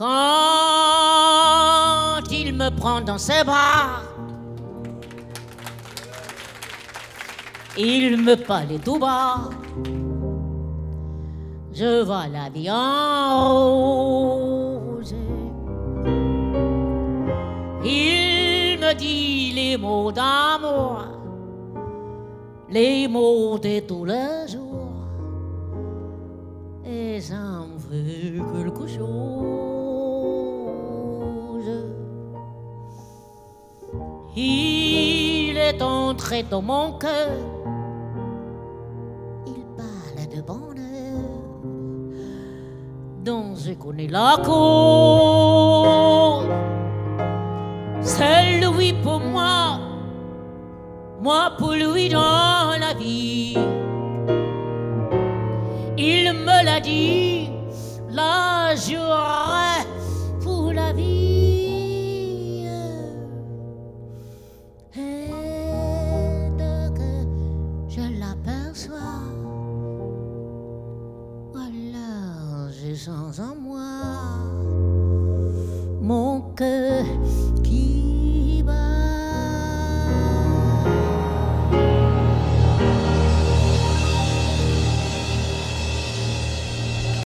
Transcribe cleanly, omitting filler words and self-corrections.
Quand il me prend dans ses bras, il me parlait tout bas. Je vois la vie en rose. Il me dit les mots d'amour, les mots de tous les jours, et ça me fait quelque chose. Il est entré dans mon cœur, il parle de bonheur, dont je connais la cause. C'est lui pour moi, moi pour lui dans la vie. Il me l'a dit, là j'aurai pour la vie. Et dès que je l'aperçois, alors je sens en moi mon cœur